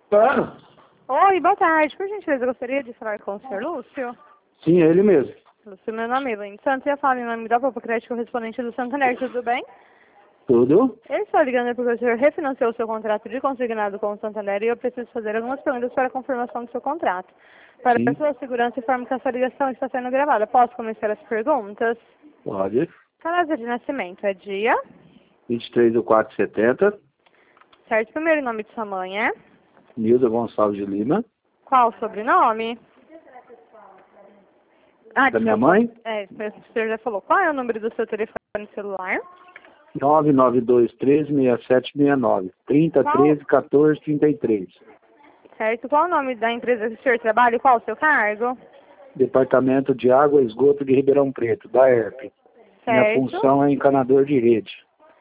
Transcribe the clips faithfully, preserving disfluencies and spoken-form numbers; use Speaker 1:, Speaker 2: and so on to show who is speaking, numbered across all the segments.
Speaker 1: Claro.
Speaker 2: Oi, boa tarde. Por gentileza, eu gostaria de falar com o senhor Lúcio.
Speaker 1: Sim, é ele mesmo.
Speaker 2: Lúcio, meu nome é Elaine Santos e eu falo em nome da Popo Crédito correspondente do Santander, tudo bem?
Speaker 1: Tudo?
Speaker 2: Eu estou ligando porque o senhor refinanciou o seu contrato de consignado com o Santander e eu preciso fazer algumas perguntas para a confirmação do seu contrato. Para
Speaker 1: Sim.
Speaker 2: a sua segurança, informo que essa ligação está sendo gravada. Posso começar as perguntas?
Speaker 1: Pode.
Speaker 2: Casa de nascimento é dia,
Speaker 1: vinte e três do quatro de setenta.
Speaker 2: certo? Primeiro nome de sua mãe é?
Speaker 1: Nilda Gonçalves de Lima.
Speaker 2: Qual o sobrenome? Ah,
Speaker 1: Da minha
Speaker 2: desculpa.
Speaker 1: mãe.
Speaker 2: É, o senhor já falou. Qual é o número do seu telefone celular?
Speaker 1: nove nove dois três seis sete seis nove. trinta,
Speaker 2: Qual?
Speaker 1: treze, quatorze, trinta e três.
Speaker 2: Certo. Qual o nome da empresa que o senhor trabalha e qual o seu cargo?
Speaker 1: Departamento de Água e Esgoto de Ribeirão Preto, da E R P. Minha
Speaker 2: Certo.
Speaker 1: função é encanador de rede.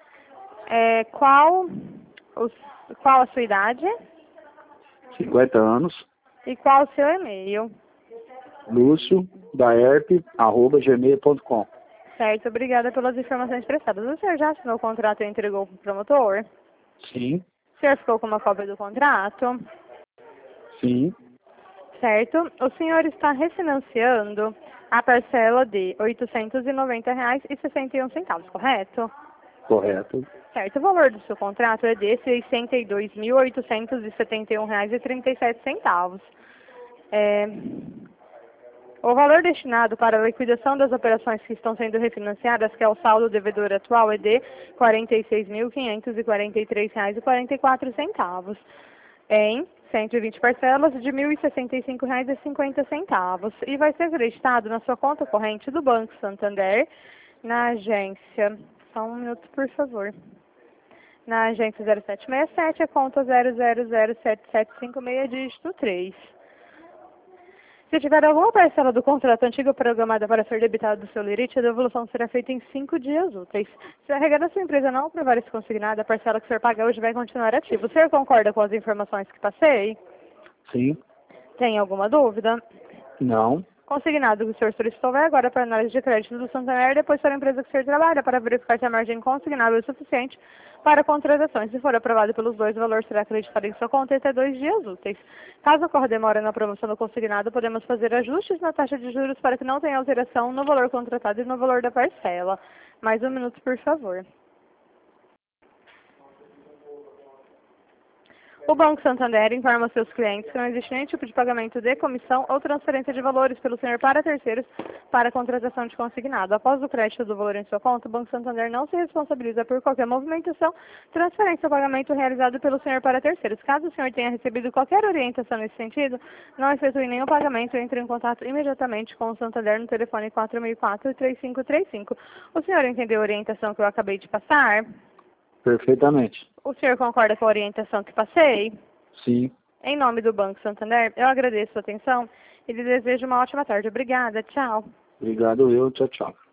Speaker 2: É, qual, o, qual a sua idade?
Speaker 1: cinquenta anos.
Speaker 2: E qual o seu e-mail?
Speaker 1: Lúcio, da E R P, arroba gmail ponto com.
Speaker 2: Certo. Obrigada pelas informações prestadas. O senhor já assinou o contrato e entregou para o promotor?
Speaker 1: Sim.
Speaker 2: O senhor ficou com uma cópia do contrato?
Speaker 1: Sim.
Speaker 2: Certo. O senhor está refinanciando a parcela de oitocentos e noventa reais e sessenta e um centavos, correto?
Speaker 1: Correto.
Speaker 2: Certo. O valor do seu contrato é de sessenta e dois mil oitocentos e setenta e um reais e trinta e sete centavos. É, o valor destinado para a liquidação das operações que estão sendo refinanciadas, que é o saldo devedor atual, é de quarenta e seis mil quinhentos e quarenta e três reais e quarenta e quatro centavos, em cento e vinte parcelas de mil e sessenta e cinco reais e cinquenta centavos, e vai ser acreditado na sua conta corrente do Banco Santander, na agência. Só um minuto, por favor. Na agência zero sete seis sete, a conta zero zero zero sete sete cinco seis, dígito três. Se tiver alguma parcela do contrato antigo programada para ser debitada do seu limite, a devolução será feita em cinco dias úteis. Se a regra da sua empresa não aprovar esse consignado, a parcela que o senhor paga hoje vai continuar ativa. O senhor concorda com as informações que passei?
Speaker 1: Sim.
Speaker 2: Tem alguma dúvida?
Speaker 1: Não.
Speaker 2: Consignado que o senhor solicitou vai agora para a análise de crédito do Santander, depois para a empresa que o senhor trabalha, para verificar se a margem consignável é suficiente para contratações. Se for aprovado pelos dois, o valor será acreditado em sua conta até dois dias úteis. Caso ocorra demora na aprovação do consignado, podemos fazer ajustes na taxa de juros para que não tenha alteração no valor contratado e no valor da parcela. Mais um minuto, por favor. O Banco Santander informa aos seus clientes que não existe nenhum tipo de pagamento de comissão ou transferência de valores pelo senhor para terceiros para a contratação de consignado. Após o crédito do valor em sua conta, o Banco Santander não se responsabiliza por qualquer movimentação, transferência ou pagamento realizado pelo senhor para terceiros. Caso o senhor tenha recebido qualquer orientação nesse sentido, não efetue nenhum pagamento, entre em contato imediatamente com o Santander no telefone quatro seis quatro, três cinco três cinco. O senhor entendeu a orientação que eu acabei de passar?
Speaker 1: Perfeitamente.
Speaker 2: O senhor concorda com a orientação que passei?
Speaker 1: Sim.
Speaker 2: Em nome do Banco Santander, eu agradeço a atenção e lhe desejo uma ótima tarde. Obrigada. Tchau.
Speaker 1: Obrigado eu. Tchau, tchau.